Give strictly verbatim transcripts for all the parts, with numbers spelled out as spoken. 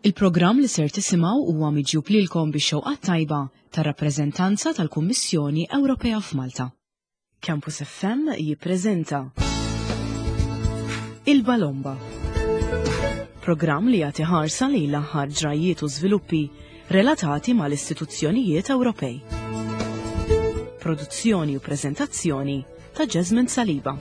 Il-programm li ser tisimgħu huwa miġjub lilkom bix-xewqa tajba tar-rappreżentanza tal-Kummissjoni Ewropea f'Malta. Campus F M jippreżenta Il-Balomba. Programm li jagħti ħarsa lejn l-aħħar ġrajiet u żviluppi relatati mal-istituzzjonijiet Ewropej. Produzzjoni u preżentazzjoni ta' Jasmine Saliba.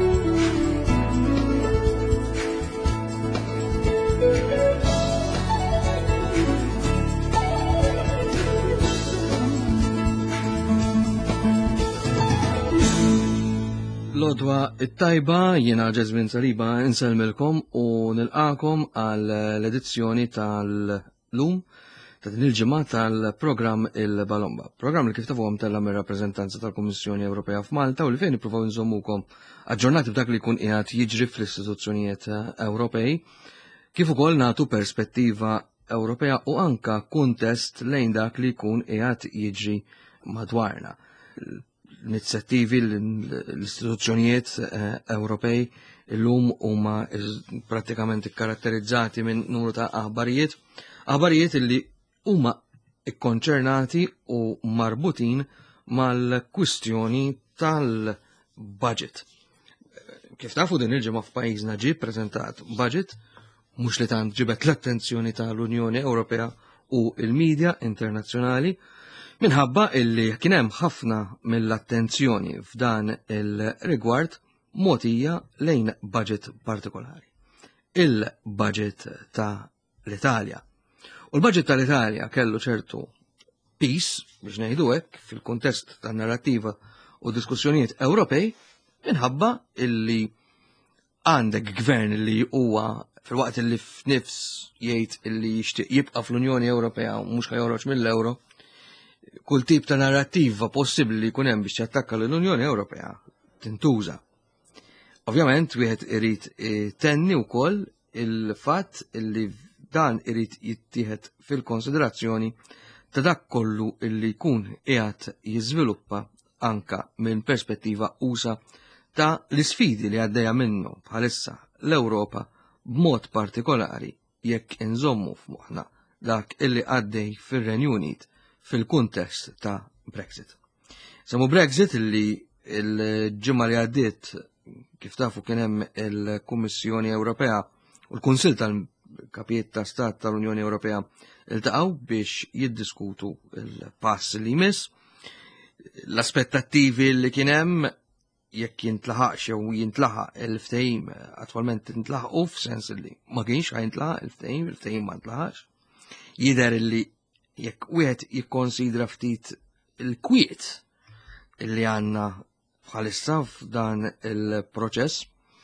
Lodwa it-tajba, jiena Jasmine Saliba inselmilkom u nilqakom għal l-edizzjoni tal-lum ta' din il-ġimgħa tal-programm Il-Balomba. Programm li kif tafuhom tella mir-rappreżentanza tal-Kummissjoni Ewropea f'Malta u li fejn nippruvaw nżommukom aġġornati b'dak li jkun qiegħed jiġri fl-istituzzjonijiet Ewropej, kif ukoll nagħtu perspettiva Ewropea u anka kuntest lejn dak li jkun qiegħed jiġri madwarna. L-inizjattivi l-istituzzjonijiet Ewropej illum huma prattikament ikkaratterizzati minn numru ta' aħbarijiet, aħbarijiet li huma ikkonċernati u marbutin mal-kwistjoni tal-budget. Kif tafu din il-ġimgħa f'pajjiżna ġie ppreżentat budget mhux li tant ġibet l-attenzjoni tal-Unjoni Ewropea u l-medja internazzjonali, minħabba illi kien hemm ħafna mill-attenzjoni f'dan il-rigward mogħtija lejn budget partikolari. Il-budget ta' l-Italja. U l-budget tal-Italja kellu ċertu peace, biex ngħidu hekk, fil-kuntest tan-narrattiva u diskussjonijiet Ewropej, minħabba illi għandek gvern li huwa fil-waqt illi f'nifs jgħid illi jixtieq jibqa' fl-Unjoni Ewropea u mhux ħajjoħroġ mill-Ewro, kull tip ta' narrattiva possibbli li jkun hemm biex jattakka l-Unjoni Ewropea tintuża. Ovvjament wieħed irid tenni wkoll il-fatt li dan irid jittieħed fil-konsiderazzjoni ta' dak kollu illi jkun qiegħed jiżviluppa anka minn perspettiva usa ta' l-isfidi li għaddejja minnu bħalissa l-Ewropa b'mod partikolari jekk inżommu f'moħħna dak illi għaddej fir-Renju Unit fil-kuntest ta' Brexit. Samu Brexit li l-ġimgħa li għaddiet kif tafu kien hemm il-Kummissjoni Ewropea u l-Kunsill tal-Kapijiet ta' Stat tal-Unjoni Ewropea iltaqgħu biex jiddiskutu il-pass li jmiss, l-aspettattivi li kien hemm jekk jintlaħaq jew jintlaħaq il-ftehim attwalment intlaħqu f'sens li ma kienx ħajntlaħaq il-ftehim, il-ftehim ma ntlaħax. Jidher li jekk wieħed jikkonsidra ftit il-kwiet illi għandna bħalissa f'dan il-proċess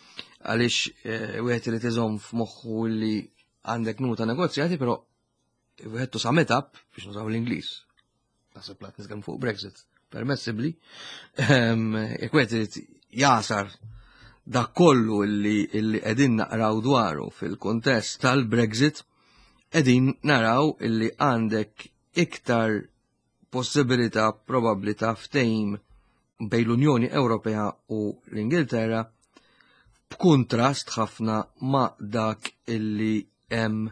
għaliex wieħed irid iżomm f'moħħu li għandek numru ta' negozjati, però wieħed tu sum it up biex nużaw l-Ingliż. Naħseb lat nitkellem fuq Brexit permessibbli. Jekk wieħed irid jasar dak kollu illi qegħdin naqraw dwaru fil-kuntest tal-Brexit, edin naraw illi għandek iktar possibilità probabbli ta' ftehim bejn l-Unjoni Ewropea u l-Ingilterra b'kuntrast ħafna ma' dak illi hemm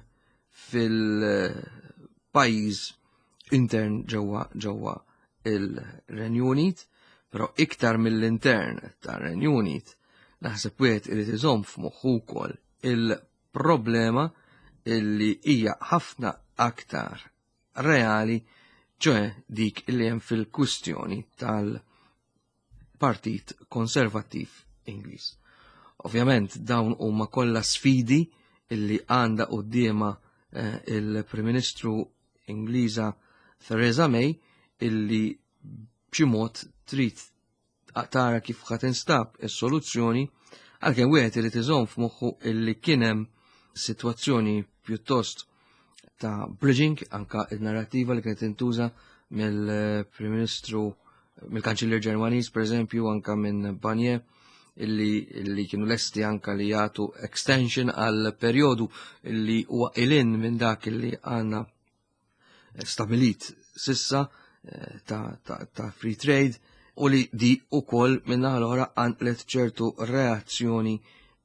fil-pajjiż intern ġewwa ġewwa il-Renju Unit, però iktar mill-intern tar-Renju Unit naħseb wieħed irid iżomm f'moħħu wkoll il-problema illi hija ħafna aktar reali, ċoe dik illi hemm fil-kwistjoni tal-Partit Konservattiv Ingliż. Ovvjament dawn huma kollha sfidi illi għandha qudiema eh, il-Prim Ministru Ingliża Theresa May illi b'xi mod trid tara kif ħadd instab is-soluzzjoni għalkemm wieħed irid iżomm f'moħħu illi kien hemm situazzjoni pjuttost ta' bridging, anka il-narrativa li kienet intuża mill-Prim Ministru, mill-Kanċiller Ġermaniż, per eżempju, anka minn Barnier, illi, illi kienu lesti anka li jagħtu extension għal perjodu illi huwa ilin minn dak illi għandna stabilit sissa ta', ta, ta free trade u li di ukoll minnaħa l-oħra għandlet ċertu reazzjoni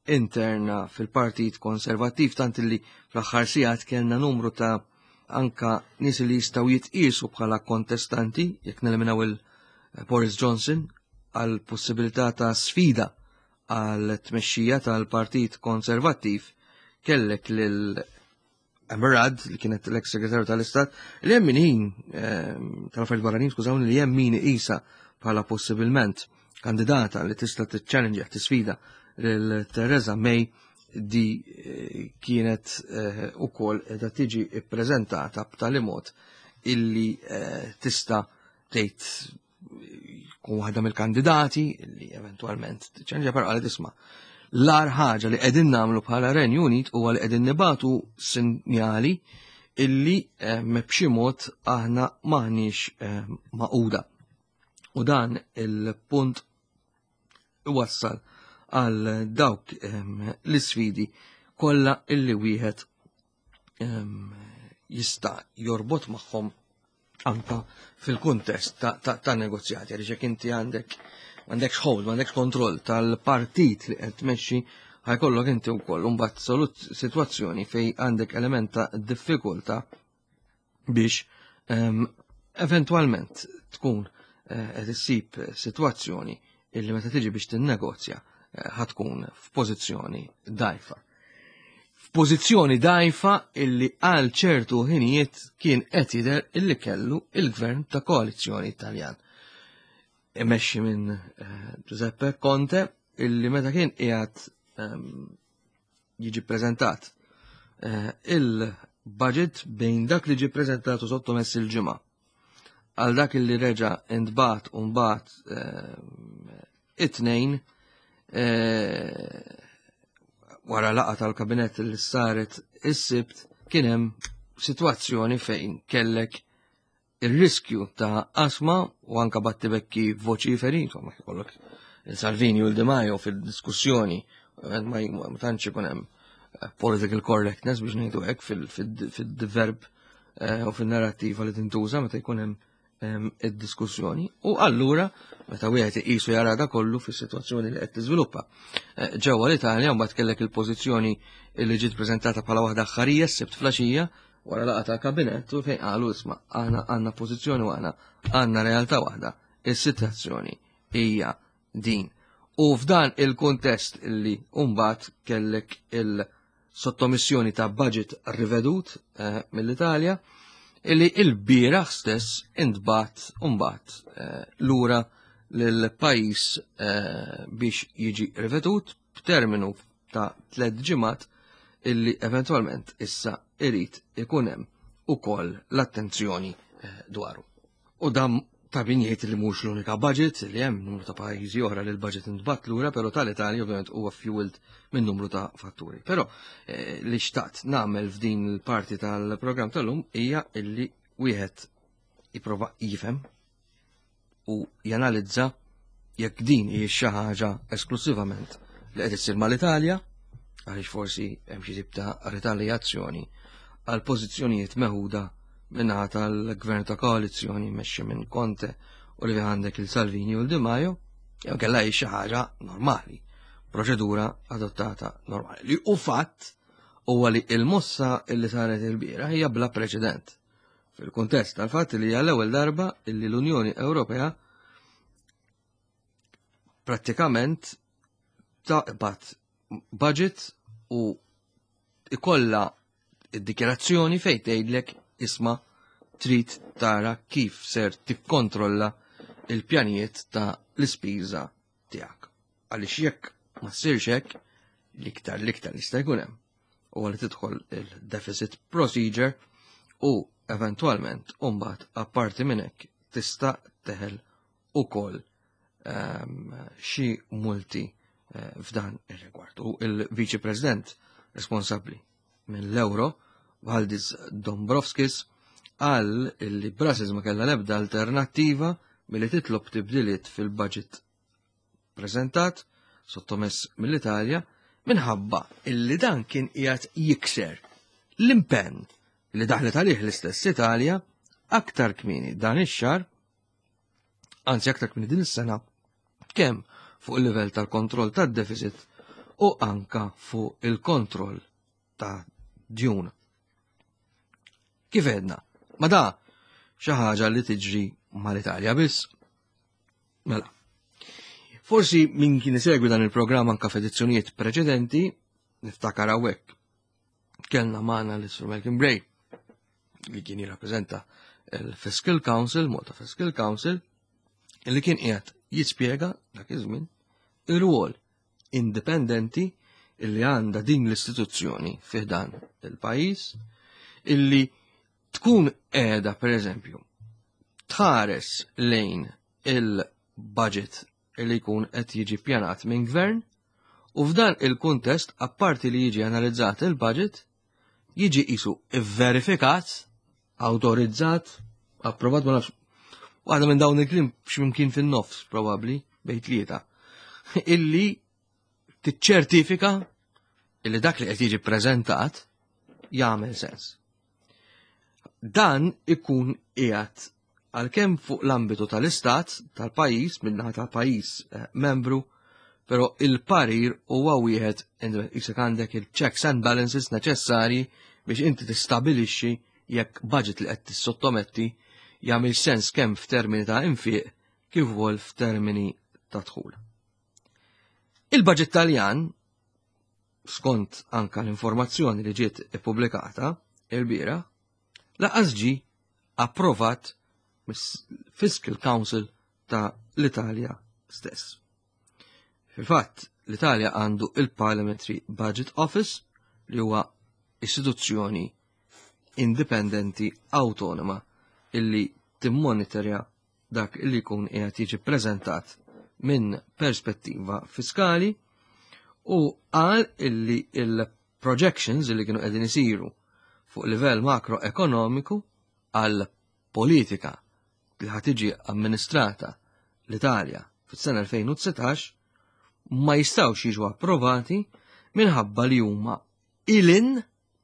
interna fil-Partit Konservattiv tant li fl-aħħar sigħat kellna numru ta' anka nies li jistgħu jitqiesu bħala kontestanti jekk neliminaw il-Boris Johnson għal possibilità ta' sfida għal tmexxija tal-Partit Konservattiv kellek lil Emerald li kienet l-ex segretarju tal-Istat li hemm min ħin tal-affarijiet barranin skużawni li hemm min isa bħala possibilment kandidata li tista' tiċċallenġja tisfida lil Theresa May di kienet ukoll qiegħda tiġi ppreżentata b'tali mod illi tista' tgħid kun waħda mill-kandidati li eventwalment tiċċallenġja però qalet isma' l-ar ħaġa li qegħdin nagħmlu bħala Renju Unit huwa li qegħdin nibatu sinjali illi b'xi mod aħna m'aħniex maquda. U dan il-punt iwassal għal dawk l-isfidi kollha illi wieħed jista' jorbot magħhom anka fil-kuntest ta' negozjati għaliex jekk inti għandek m'għandekx hold, m'għandekx kontroll tal-partit li qed tmexxi ħajkollok inti wkoll imbagħad solut sitwazzjoni fejn għandek element ta' diffikultà biex eventwalment tkun qed issib sitwazzjoni illi meta tiġi biex tinnegozja ħatkun f'pożizzjoni dgħajfa. F'pożizzjoni dgħajfa illi għal ċertu ħinijiet kien qed jidher illi kellu il-gvern ta' koalizzjoni Italjan. Imexxi minn Giuseppe Conte illi meta kien qiegħed jiġi ppreżentat il-budget bejn dak li ġie ppreżentatu sottomess il-ġimgħa għal dak li reġa' intbagħat u mbagħad it-tnejn wara laqgħa tal-kabinett li saret is-sibt kien hemm sitwazzjoni fejn kellek il-riskju ta' asma u anka battibekki voċiferi, insomma, jkollok il-Salvini u l-Di Maio fil-diskussjoni, ma tantx ikun hemm political correctness biex ngħidu hekk fil-verb u fil-narrattiva li tintuża meta jkun hemm id-diskussjoni. U allura meta wieħed iqisu jara da kollu fis-sitwazzjoni li qed tiżviluppa. Ġewwa l-Italja mbagħad kellek il-pożizzjoni li ġiet preżentata bħala waħda aħħarija s-sibt flaxija wara laqgħa tal-kabinett u fejn qalu isma' aħna għandna pożizzjoni waħda, għandna realtà waħda, is-sitwazzjoni hija din. U f'dan il-kuntest illi mbagħad kellek il-sottomissjoni ta' budget rivedut mill-Italja illi il-bieraħ stess intbagħat mbagħad lura lill-pajjiż biex jiġi rivedut b'terminu ta' tliet ġimgħat illi eventwalment issa irid ikun hemm ukoll l-attenzjoni dwaru. U dan ta' binjiet li mhux l-unika budget li hemm numru ta' pajjiżi oħra li l-budget intbatt lura, però tal-Italja ovvjament huwa fueled minn numru ta' fatturi. Però li xtaqt nagħmel f'din il-parti tal-programm tal-lum hija illi wieħed jipprova jifhem u janalizza jekk din hi xi ħaġa esklusivament li qed issir mal-Italja għaliex forsi hemm xi tip ta' ritaljazzjoni għal pożizzjonijiet meħuda minnaħa tal-gvern ta' koalizzjoni mmexxi minn Conte u li għandek il-Salvini u l-Di Maio, jew kellha hi xi ħaġa normali, proċedura adottata normali. Li u fatt huwa li l-mossa illi saret il-biera hija bla preċedent. Fil-kuntest tal-fatt li hija l-ewwel darba illi l-Unjoni Ewropea prattikament taqbad budget u ikolla id-dikjerazzjoni fejn tgħidlek isma' trid tara kif ser tikkontrolla il-pjanijiet ta' l-ispiża tiegħek. Għaliex jekk ma ssirx hekk l-iktar l-iktar jista' jkun hemm huwa li tidħol il-deficit procedure u eventwalment mbagħad apparti minn hekk tista' teħel ukoll xi multi f'dan ir-rigward. U il-Viċi President responsabbli mill-Euro, Valdis Dombrovskis, qal li Brussels ma kellha l-ebda alternattiva milli titlob tibdiliet fil-budget preżentat sottomess mill-Italja minħabba illi dan kien qiegħed jikser l-impenn li daħlet għalih l-istess Italja aktar kmieni dan ix-xahar, anzi aktar kmieni din is-sena, kemm fuq il-livell tal-kontroll tad-deficit u anka fuq il-kontroll ta' djun. Kif edna? Ma da xi ħaġa li tiġri mal-Italja biss. Mela. Forsi min kien isegwi dan il-programm anka f'edizzjonijiet preċedenti, niftakar hawnhekk kellna magħna l-Sur Malcolm Bray li kien jirrappreżenta il-Fiscal Council, Malta Fiscal Council, li kien qiegħed jispjega dak iż-żmien ir-rwol indipendenti illi għandha din l-istituzzjoni fih dan il-pajjiż illi tkun qiegħda pereżempju tħares lejn il-budget illi jkun qed jiġi ppjanat minn gvern u f'dan il-kuntest apparti li jiġi analizzat il-budget jiġi qisu verifikat, awtorizzat, approvat ma nafx. Waħda minn dawn il-klim x'imkien fin-nofs probabbli bejn tlieta illi tiċċertifika illi dak li qed jiġi ppreżentat jagħmel sens. Dan ikun qiegħed għalkemm fuq l-ambitu tal-istat tal-pajjiż minnaħa tal-pajjiż membru, però il-parir huwa wieħed isek għandek il-checks and balances neċessarji biex inti tistabilixxi jekk budget li qed tissottometti jagħmel sens kemm f'termini ta' infiq kif ukoll f'termini ta' dħul. Il-budget Taljan, skont anka l-informazzjoni li ġiet ippubblikata il-bieraħ, laqas ġie approvat mis-Fiscal Council ta' l-Italja stess. Fil-fatt, l-Italja għandu il-Parliamentary Budget Office li huwa istituzzjoni indipendenti autonoma illi timmonitorja dak illi jkun qiegħed jiġi ppreżentat minn perspettiva fiskali u qal illi il-projections illi kienu qegħdin isiru fuq livell makroekonomiku għal politika li ħatiġi amministrata l-Italja fis-sena elfejn u tsetax ma jistgħux jiġu approvati minħabba li huma ilin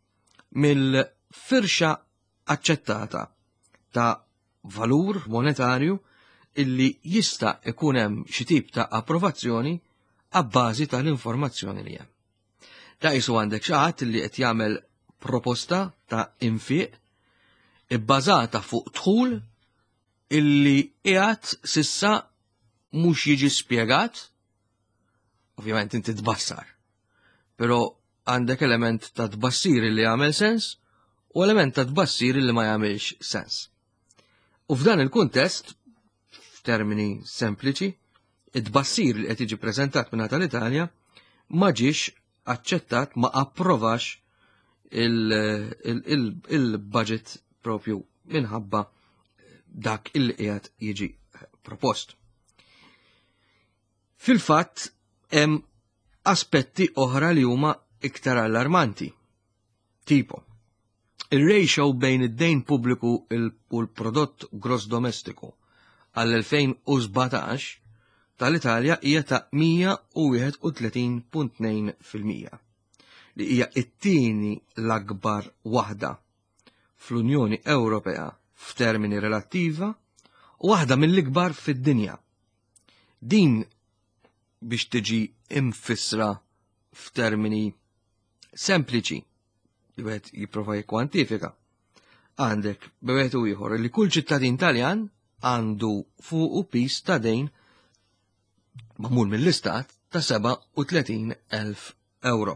mill-firxa aċċettata ta' valur monetarju illi jista' ikun hemm xi tip ta' approvazzjoni għabbażi tal-informazzjoni li hemm. Ta' isu għandek xi ħadd illi qed jagħmel proposta ta' infiq ibbażata fuq dħul illi qiegħed sissa mhux jiġi spjegat, ovvjament inti tbassar, però għandek element ta' tbassir li jagħmel sens u element ta' tbassir li ma jagħmilx sens. U f'dan il-kuntest, f'termini sempliċi, id-tbassir li qed jiġi ppreżentat minn tal-Italja ma ġiex aċċettat, ma approvax il-budget propju minħabba dak il qiegħed jiġi propost. Fil-fatt hemm aspetti oħra li huma iktar allarmanti. Tipo, il-ratio bejn id-dejn pubbliku u l-prodott gross domestiku għall-elfejn u sbatax tal-Italja hija ta' mija wieħed u tletin punt tnejn fil-mija li hija t-tieni l-akbar waħda fl-Unjoni Ewropea f'termini relattiva u waħda mill-ikbar fid-dinja. Din biex tiġi infissra f'termini sempliċi li wieħed jipprova jikkwantifika. Għandek b'wieħed u ieħor li kull ċittadin Taljan għandu fuqu pis ta' dejn magħmul mill-istat ta' seba' u tletin elf euro.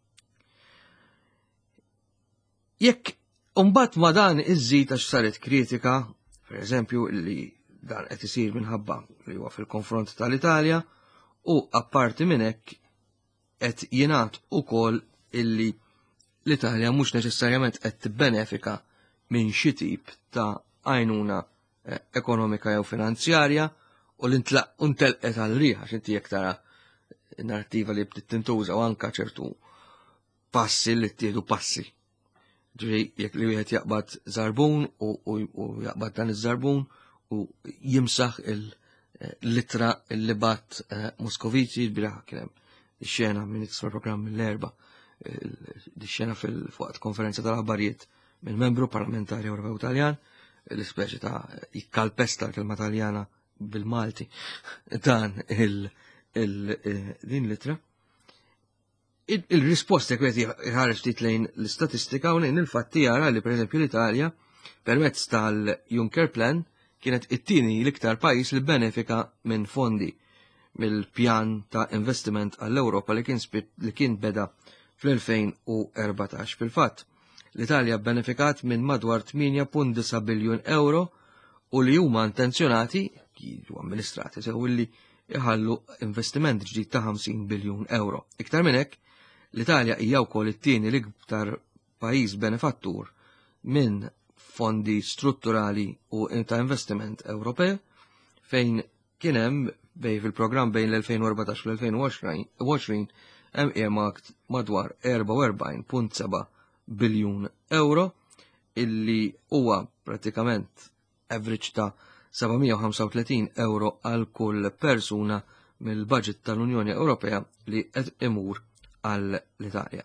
Jekk imbagħad ma dan iż-żid għax saret kritika, pereżempju li dan qed isir minħabba li huwa fil-konfront tal-Italja u apparti minn hekk qed jingħad ukoll illi l-Italja mhux neċessarjament qed tibbenefika minn xi tip ta' għajnuna ekonomika jew finanzjarja u l-intelqet għal-riħa x'inti jekk tara narrativa li bdiet tintuża u anke ċertu passi li ttieħdu passi. Ġifieri jekk li wieħed jaqbad żarbun u jaqbad dan iż-żarbun u jimsaħ il-litra li bat Moskovici l-biraħ kien hemm ix-xena minn iktar programm mill-erba' ix-xena fil-waqt konferenza tal-aħbarijiet mill-membru parlamentari Ewropew Taljan l-ispeċi ta' jikkalpesta l-kelma Taljana bil-Malti dan din litra il-risposta kweti ħareġ ftit lejn l-istatistika u lejn il-fatti jara li pereżempju l-Italja permezz tal-Juncker Plan kienet it-tieni l-iktar pajjiż li benefika minn fondi mill-pjan ta' investiment għall-Ewropa li kien li kien beda fl-elfejn u erbatax. Fil-fatt, l-Italja benefikat minn madwar tmien punt disa' biljun euro u li huma intenzjonati, jiġu amministrati, sew li iħallu investiment ġdid ta' ħamsin biljun euro. Iktar minn hekk, l-Italja hija wkoll it-tieni l-iktar pajjiż benefattur minn fondi strutturali u ta' investiment Ewropej fejn kien hemm bej fil-programm bejn l-elfejn u erbatax u l-elfejn u għoxrin hemm earmarked madwar erba' u erbgħin punt seba' biljun euro illi huwa pratikament average ta' sebgħumija u ħamsa u tletin euro għal kull persuna mill-budget tal-Unjoni Ewropea li qed imur għall-Italja.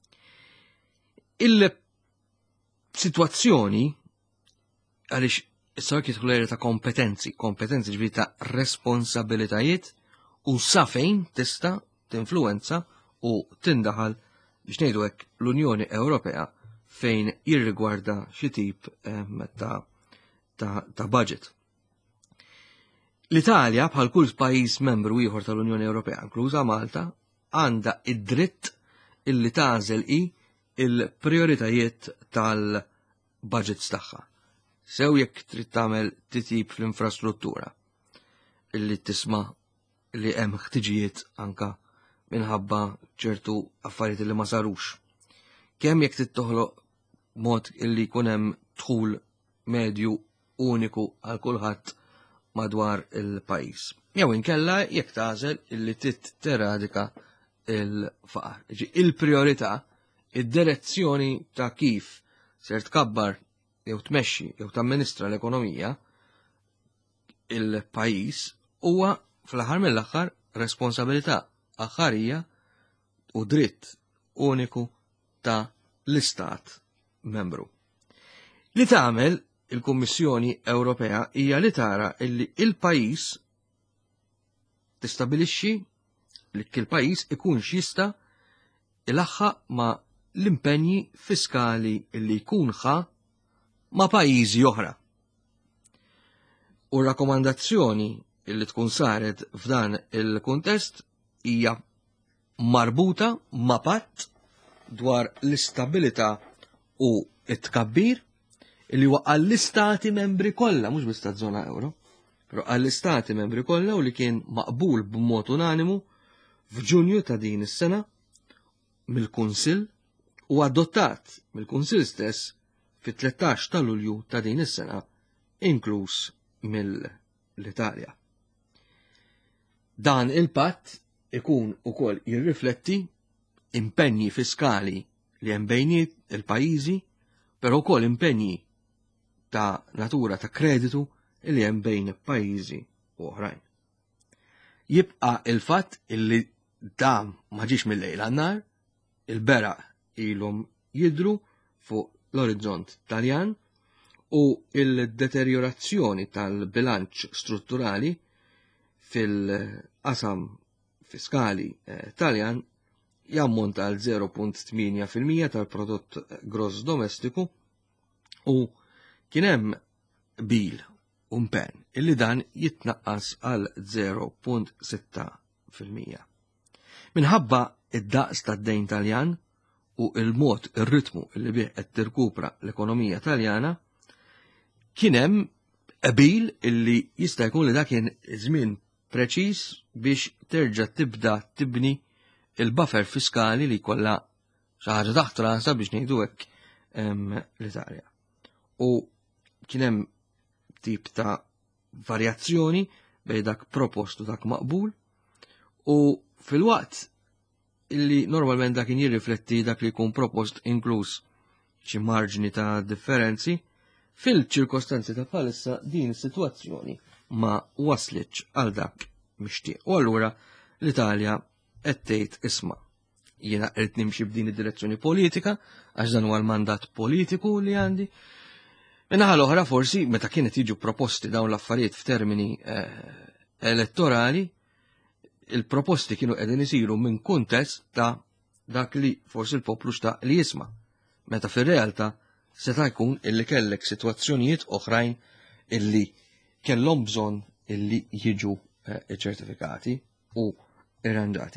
Il-sitwazzjoni għaliex issa jidħlu ta' kompetenzi, kompetenzi ġbiri ta' responsabilitajiet u sa fejn tista' tinfluenza u tindaħal biex ngħidu hekk l-Unjoni Ewropea fejn jirrigwarda xi tip ta' ta', ta budget. L-Italja bħal kull pajjiż membru ieħor tal-Unjoni Ewropea, inkluża Malta, għandha id-dritt illi tagħżel hi il-prioritajiet tal-budgets tagħha. Sew jekk trid tagħmel titjib fl-infrastruttura illi tisma' li hemm ħtiġijiet anka minħabba ċertu affarijiet li ma sarux. Kemm jekk trid toħloq mod illi jkun hemm dħul medju uniku għal kulħadd madwar il-pajjiż. Jew inkella jekk tagħżel illi trid teradika il-faqar. Il-priorità, id-direzzjoni ta' kif ser tkabbar jew tmexxi jew tamministra l-ekonomija il-pajjiż huwa fl-aħħar mill-aħħar responsabilità aħħarija u dritt uniku ta' l-istat membru. Li tagħmel il-Kummissjoni Ewropea hija li tara illi il-pajjiż tistabilixxi li kull pajjiż ikun jista' ilaħħaq ma' l-impenji fiskali li jkun ħa ma' pajjiżi oħra. U rakkomandazzjoni illi tkun saret f'dan il-kuntest hija marbuta ma' patt dwar l-istabilità u t-tkabbir illi huwa għall-istati membri kollha mhux biss taż-żona euro, però għall-istati membri kollha u li kien maqbul b'mod unanimu f'Ġunju ta' din is-sena mill-Kunsill u adottat mill-Kunsill stess fit-tlettax ta' Lulju ta' din is-sena, inkluż mill-Italja. Dan il-patt ikun ukoll jirrifletti impenji fiskali li hemm bejniet il-pajjiżi, però wkoll impenji ta' natura ta' kreditu li hemm bejn pajjiżi oħrajn. Jibqa' il-fatt illi dan ma ġiex mill-lejl għan-nar, il-beraq ilhom jidru fuq l-orizzont Taljan u il-deteriorazzjoni tal-bilanċ strutturali fil-qasam fiskali Taljan jammonta għal zero punt tminja fil-mija tal-prodott gross domestiku u kien hemm bil u impenn illi dan jitnaqqas għal zero punt sitta fil-mija. Minħabba id-daqs tad-dejn Taljan u il-mod ir-ritmu illi bih qed tirkupra l-ekonomija Taljana, kien hemm qabil illi jista' jkun li dak kien żmien preċiż biex terġa' tibda tibni il-buffer fiskali li jkollha xi ħaġa taħt rasa biex ngħidu hekk l-Italja. U kien hemm tip ta' varjazzjoni bejn dak propost u dak maqbul u fil-waqt illi normalment dak kien jirrifletti dak li jkun propost inkluż xi marġni ta' differenzi, fil-ċirkostanzi ta' bħalissa din is-sitwazzjoni ma waslitx għal dak mixtieq. U allura l-Italja qed tgħid isma' jiena qed nimxi b'din id-direzzjoni politika għax dan huwa l-mandat politiku li għandi. Minnaħa l-oħra forsi meta kienet jiġu proposti dawn l-affarijiet f'termini elettorali, il-proposti kienu qegħdin isiru minn kuntest ta' dak li forsi l-poplu xtaq li jisma'. Meta fir-realtà seta' jkun illi kellek sitwazzjonijiet oħrajn illi kellhom bżonn illi jiġu ċertifikati u irranġati.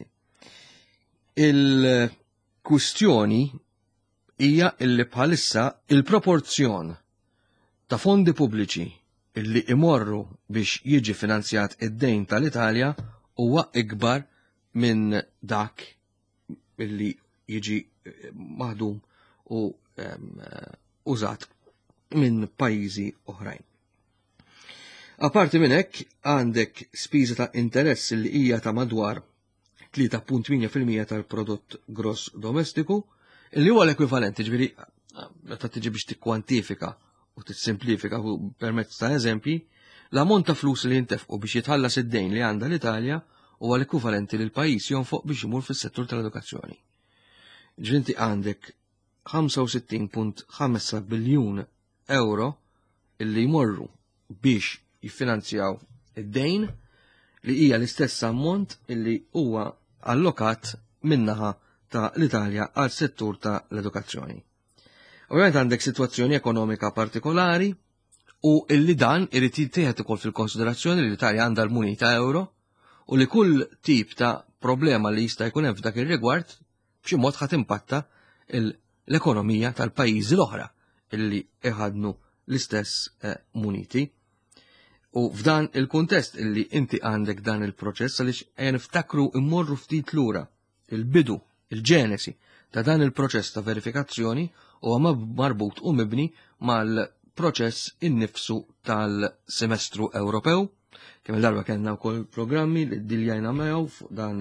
Il-kwistjoni hija illi bħalissa il-proporzjon ta' fondi pubbliċi illi imorru biex jiġi finanzjat id-dejn tal-Italja huwa ikbar minn dak illi jiġi maħdum u użat minn pajjiżi oħrajn. Aparti minn hekk għandek spiża ta' interess li hija ta' madwar tlieta punt tmien fil-mija tal-prodott gross domestiku, illi huwa l-ekwivalenti, ġifieri meta tiġi biex tikkwantifika u tissimplifika permezz ta' eżempji, l-ammont ta' flus li jintefqu biex jitħallas id-dejn li għandha l-Italja huwa l-ekwivalenti li l-pajjiż jonfoq biex imur fis-settur tal-edukazzjoni. Ġifieri għandek ħamsa u sittin punt ħamsa biljun euro illi jmorru biex jiffinanzjaw id-dejn li hija l-istess ammont illi huwa allokat minnaħa ta' l-Italja għal settur ta' l-edukazzjoni. Ovvjament għandek sitwazzjoni ekonomika partikolari u illi dan irid jittieħed ukoll fil-konsiderazzjoni li l-Italja għandha l-munita euro u li kull tip ta' problema li jista' jkun hemm f'dak ir-rigward b'xi mod ħadd impatta l-ekonomija tal-pajjiżi l-oħra illi iħadnu l-istess muniti. U f'dan il-kuntest illi inti għandek dan il-proċess għaliex ejja niftakru immorru ftit lura il-bidu, il-ġenesi ta' dan il-proċess ta' verifikazzjoni huwa marbut u mibni mal-proċess innifsu tal-semestru Ewropew, kemm il-darba kellna wkoll programmi li diljajna mew fuq dan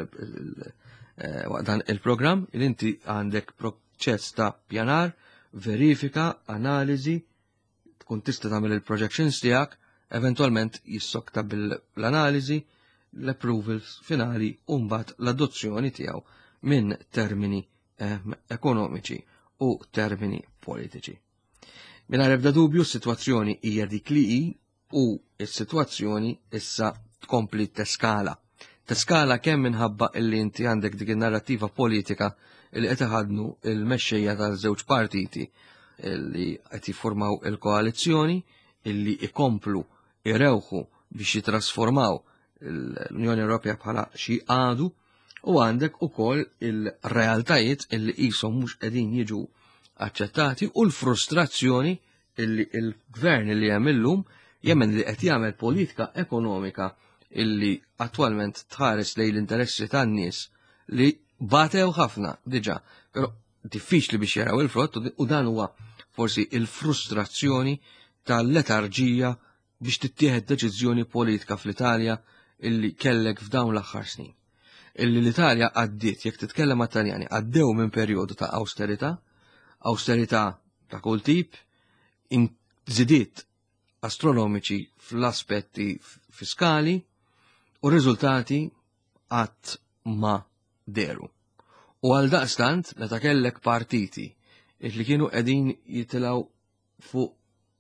il-programm il inti għandek proċess ta' pjanar, verifika, analiżi, tkun tista' tagħmel il-projections tiegħek, eventualment jissokta bil-analizi, l-approvals finali u mbagħad l-adozzjoni tiegħu minn termini ekonomiċi u termini politiċi. Mingħajr ebda dubju s-sitwazzjoni hija dik li hi u s-sitwazzjoni issa tkompli teskala. Teskala kemm minħabba illi inti għandek dik in-narrattiva politika li qed iħadnu il-mexxejja tal-żewġ partiti li qed jiffurmaw il-koalizzjoni illi ikomplu irewħu biex jitrasformaw l-Unjoni Ewropea bħala xi għadu u għandek ukoll il-realtajiet illi qishom mhux qegħdin jiġu aċċettati u l-frustrazzjoni illi il-gvern li hemm illum jemmen li qed jagħmel politika ekonomika illi attwalment tħares lejn l-interessi tan-nies li batew ħafna diġà, però diffiċli biex jaraw il-frott u dan huwa forsi il-frustrazzjoni tal-letarġija biex tittieħed deċiżjoni politika fl-Italja illi kellek f'dawn l-aħħar snin. Illi l-Italja għaddiet, jekk titkellem għat-Taljani, għaddew minn perjodu ta' austerità, austerità ta' kull tip, inżidiet astronomiċi fl-aspetti fiskali u riżultati qatt ma deru. U għal daqstant, meta kellek partiti illi kienu qegħdin jitilgħu fuq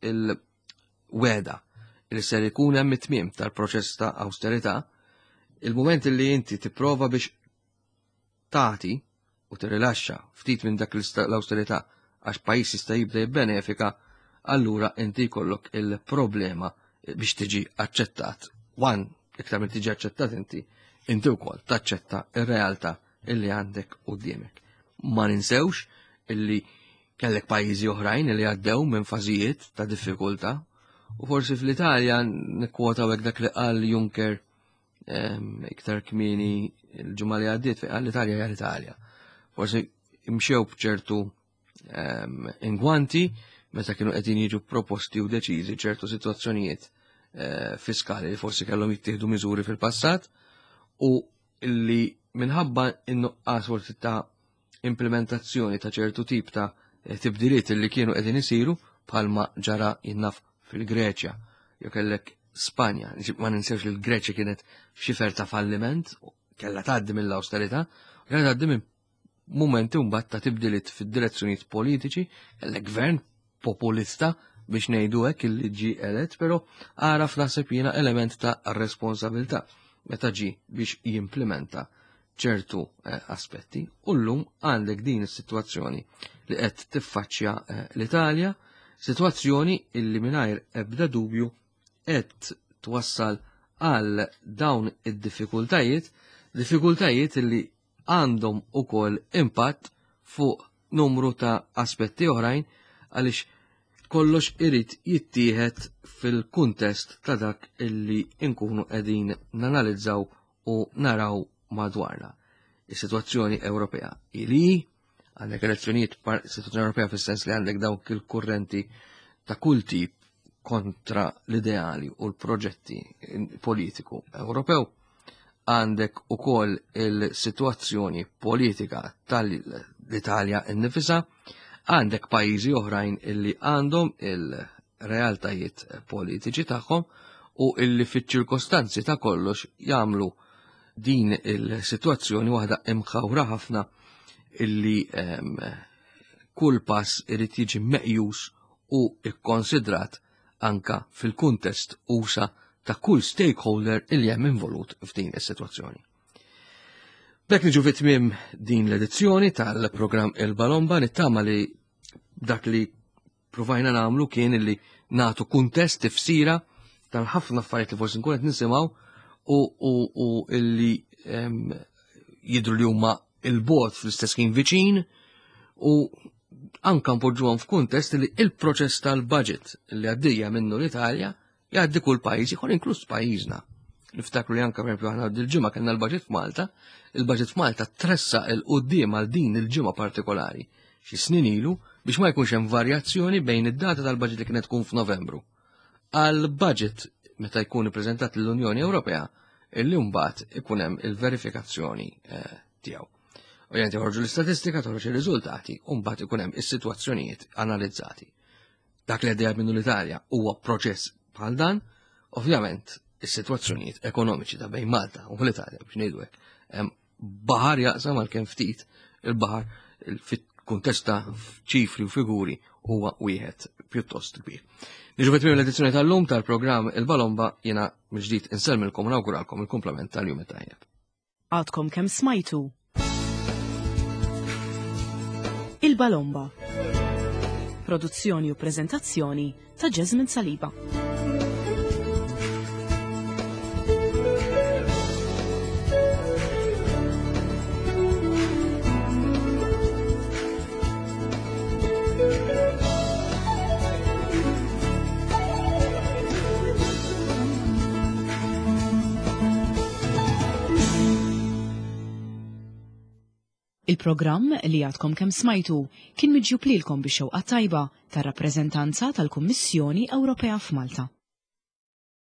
il-weda li ser ikun hemm it-tmiem tal-proċess ta' austerità, il-moment li inti tipprova biex tagħti u tirrilaxxa ftit minn dak l-austerità għax pajjiż jista' jibda jibbenefika, allura inti jkollok il-problema biex tiġi aċċettat. Wan, iktar minn tiġi aċċettat inti, inti wkoll taċċetta ir-realtà illi għandek quddiemek. Ma ninsewx illi kellek pajjiżi oħrajn li għaddew minn fażijiet ta' diffikultà u forsi fl-Italja nikkwota hekk dak li qal Juncker iktar kmieni il-ġimgħa li għaddiet fejn qal l-Italja hija l-Italja. Forsi imxew b'ċertu ingwanti meta kienu qegħdin jiġu proposti u deċiżi ċertu sitwazzjonijiet fiskali li forsi kellhom jittieħdu miżuri fil-passat u li minħabba in-nuqqas forsi ta' implementazzjoni ta' ċertu tip ta' tibdiliet li kienu qegħdin isiru bħalma ġara jinnaf fil-Greċja, jew kellek Spanja, ma ninsewx li l-Greċja kienet f'xifer ta' falliment, kellha tgħaddi mill-awsterità, u kellha tgħaddi minn mumenti mbagħad ta' tibdiliet fid-direzzjonijiet politiċi, kellek gvern populista biex ngħidu hekk illi ġie elett, però ara f'naħseb jiena element ta' responsabilità meta ġie biex jimplementa ċertu aspetti u llum għandek din is-sitwazzjoni li qed tiffaċċja l-Italja, sitwazzjoni illi mingħajr ebda dubju qed twassal għal dawn id-diffikultajiet, diffikultajiet illi għandhom ukoll impatt fuq numru ta' aspetti oħrajn għaliex kollox irid jittieħed fil-kuntest ta' dak illi nkunu qegħdin nanalizzaw u naraw madwarna. Is-sitwazzjoni Ewropea ili għandek elezzjonijiet sitwazzjoni Ewropea fis-sens li għandek dawk il-kurrenti ta' kull tip kontra l-ideali u l-proġetti politiku Ewropew. Għandek ukoll il-sitwazzjoni politika tal-Italja innifisha, għandek pajjiżi oħrajn illi għandhom il-realtajiet politiċi tagħhom u illi fiċ-ċirkostanzi ta' kollox jagħmlu din il-sitwazzjoni waħda imħawra ħafna illi um, kull pass irid jiġi meqjus u ikkonsidrat anka fil-kuntest usa ta' kull stakeholder illi hemm involut f'din is-sitwazzjoni. B'hekk niġu fit-tmiem din l-edizzjoni tal-programm Il-Balomba nittama li dak li provajna nagħmlu kien illi nagħtu kuntest tifsira tal-ħafna affarijiet li forsi nkun qed nisimgħu u, u, u illi um, jidru li huma il-bot fl-istess kien viċin u anka npoġġuhom f'kuntest li il-proċess tal-budget li għaddejja minnu l-Italja jgħaddi kull pajjiż ieħor inkluż pajjiżna. Niftakru li anke pereżempju aħna dil-ġimgħa kellna l-budget f'Malta, il-budget f'Malta tressa il qudiem għal din il-ġimgħa partikolari xi snin ilu biex ma jkunx hemm varjazzjoni bejn id-data tal-budget li kienet tkun f'Novembru. Għal-budget meta jkun ippreżentat l-Unjoni Ewropea illi mbagħad ikun hemm il-verifikazzjoni eh, tiegħu. Ovvjament joħorġu l-istatistika, toħroġ ir-riżultati u mbagħad ikun hemm is-sitwazzjonijiet analizzati. Dak li għaddejja minnu l-Italja huwa proċess bħal dan, ovvjament is-sitwazzjonijiet ekonomiċi ta' bejn Malta u l-Italja biex ngħidu hekk hemm baħar jaqsam għalkemm ftit il-baħar fit-kuntest ta' ċifri u figuri huwa wieħed pjuttost kbir. Niġu fit-tmiem l-edizzjoni tal-lum tal-programm Il-Balomba jiena mill-ġdid insellmilkom u nawguralkom il-kumplament tal-jum tajjeb. Għadkom kemm smajtu Il-Balomba. Produzzjoni u preżentazzjoni ta' Jasmine Saliba. Il-programm li għadkom kemm smajtu kien miġjub lilkom bix-xewqa tajba tar-rappreżentanza tal-Kummissjoni Ewropea f'Malta.